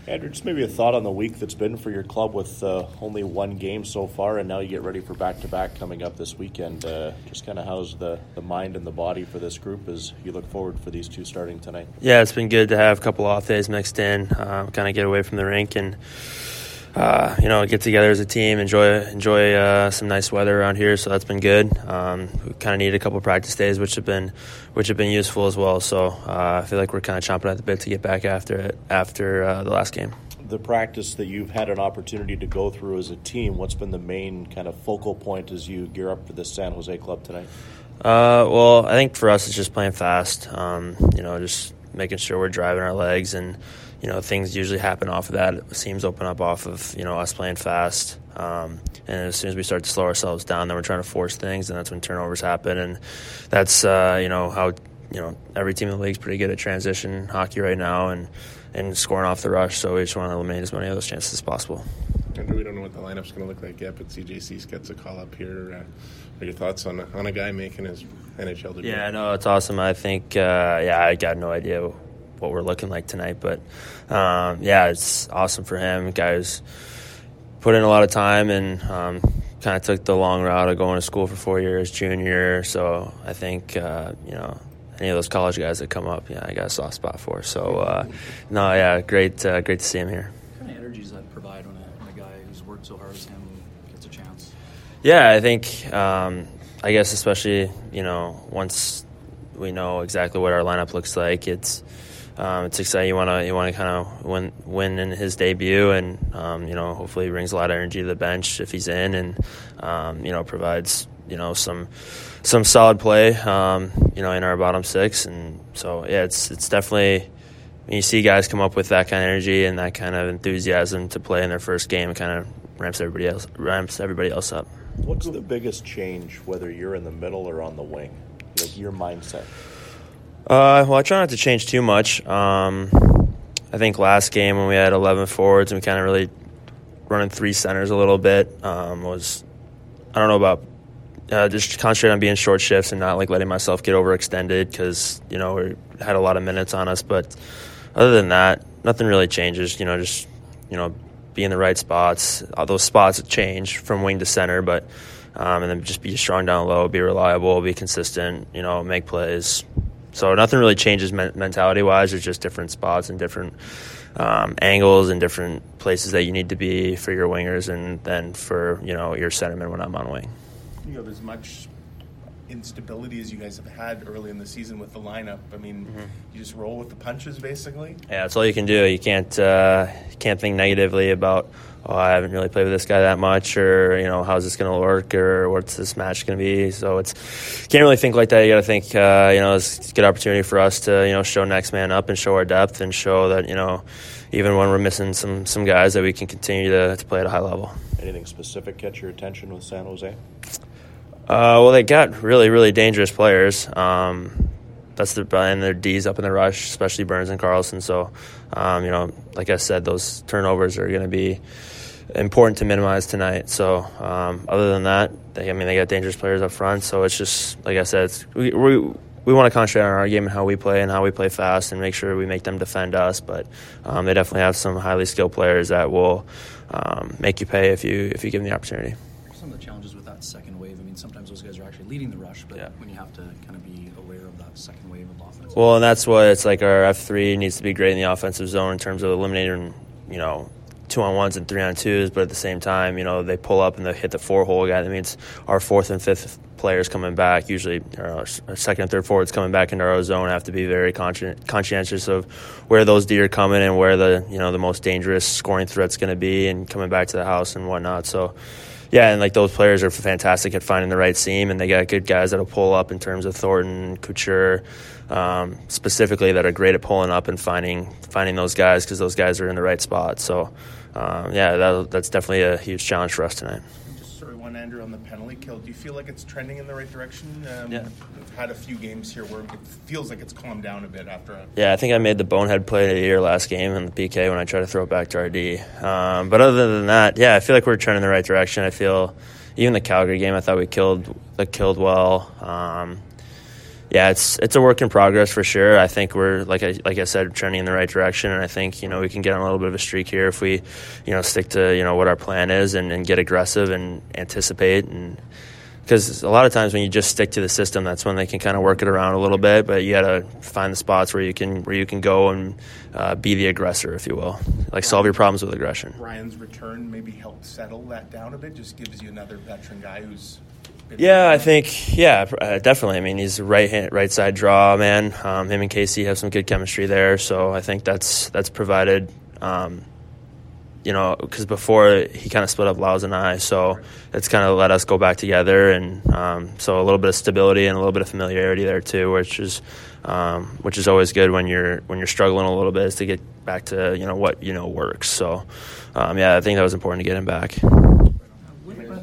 Andrew, just maybe a thought on the week that's been for your club with only one game so far, and now you get ready for back-to-back coming up this weekend. Just kind of how's the mind and the body for this group as you look forward for these two starting tonight? Yeah, it's been good to have a couple off days mixed in, kind of get away from the rink and get together as a team, enjoy some nice weather around here. So that's been good. We kind of needed a couple practice days, which have been useful as well. So I feel like we're kind of chomping at the bit to get back after the last game. The practice that you've had an opportunity to go through as a team, what's been the main kind of focal point as you gear up for this San Jose club tonight? Well, I think for us it's just playing fast. Just making sure we're driving our legs and. Things usually happen off of that. Seams open up off of, us playing fast. And as soon as we start to slow ourselves down, then we're trying to force things, and that's when turnovers happen. And that's, how, every team in the league is pretty good at transition hockey right now and scoring off the rush. So we just want to eliminate as many of those chances as possible. Andrew, we don't know what the lineup's going to look like yet, but CJC gets a call up here. What are your thoughts on a guy making his NHL debut? Yeah, no, it's awesome. I think, I got no idea what we're looking like tonight, but it's awesome for him. Guys put in a lot of time and kind of took the long route of going to school for 4 years, junior. So I think any of those college guys that come up, I got a soft spot for. So great to see him here. What kind of energy does that provide when a guy who's worked so hard as him gets a chance? Yeah, I think I guess especially once we know exactly what our lineup looks like, it's exciting. You want to kind of win in his debut, and hopefully he brings a lot of energy to the bench if he's in, and provides some solid play in our bottom six. And so it's definitely when you see guys come up with that kind of energy and that kind of enthusiasm to play in their first game, it kind of ramps everybody else up. What's the biggest change, whether you're in the middle or on the wing, like your mindset? Well, I try not to change too much. I think last game when we had 11 forwards and we kind of really running three centers a little bit I don't know about just concentrate on being short shifts and not letting myself get overextended because we had a lot of minutes on us. But other than that, nothing really changes. Just be in the right spots. Those spots change from wing to center, but and then just be strong down low, be reliable, be consistent. Make plays. So nothing really changes mentality-wise. There's just different spots and different angles and different places that you need to be for your wingers and then for, your centerman when I'm on wing. You have as much instability as you guys have had early in the season with the lineup. I mean, You just roll with the punches, basically? Yeah, that's all you can do. You can't think negatively about, I haven't really played with this guy that much, or, how's this going to work, or what's this match going to be. So can't really think like that. You got to think, it's a good opportunity for us to, show next man up and show our depth and show that, even when we're missing some guys, that we can continue to play at a high level. Anything specific catch your attention with San Jose? Well, they got really, really dangerous players. That's their D's up in the rush, especially Burns and Carlson. So, like I said, those turnovers are going to be important to minimize tonight. So, other than that, they got dangerous players up front. So it's just like I said, we want to concentrate on our game and how we play fast and make sure we make them defend us. But they definitely have some highly skilled players that will make you pay if you give them the opportunity. Some of the challenges with that second wave, sometimes those guys are actually leading the rush, but when you have to kind of be aware of that second wave of offense. Well, and that's why it's like our F3 needs to be great in the offensive zone in terms of eliminating, 2-on-1s and 3-on-2s, but at the same time, they pull up and they hit the four-hole guy. That means our fourth and fifth players coming back, usually our second and third forwards coming back into our zone, have to be very conscientious of where those D are coming and where the most dangerous scoring threat's going to be and coming back to the house and whatnot. So, yeah, and those players are fantastic at finding the right seam, and they got good guys that'll pull up in terms of Thornton, Couture, specifically that are great at pulling up and finding those guys because those guys are in the right spot. So, that's definitely a huge challenge for us tonight. Just one, Andrew, on the penalty kill. Do you feel like it's trending in the right direction? We've had a few games here where it feels like it's calmed down a bit after. Yeah, I think I made the bonehead play of the year last game in the PK when I tried to throw it back to RD. But other than that, I feel like we're trending in the right direction. I feel even the Calgary game, I thought we killed well. Yeah, it's a work in progress for sure. I think we're like I said, trending in the right direction, and I think we can get on a little bit of a streak here if we stick to what our plan is and get aggressive and anticipate. And because a lot of times when you just stick to the system, that's when they can kind of work it around a little bit. But you got to find the spots where you can go and be the aggressor, if you will, like solve your problems with aggression. Ryan's return maybe helped settle that down a bit. Just gives you another veteran guy who's. Yeah, I think, definitely. I mean, he's a right side draw, man. Him and Casey have some good chemistry there, so I think that's provided, because before he kind of split up Laus and I, so it's kind of let us go back together, and so a little bit of stability and a little bit of familiarity there too, which is always good when you're struggling a little bit, is to get back to what works. So, I think that was important to get him back.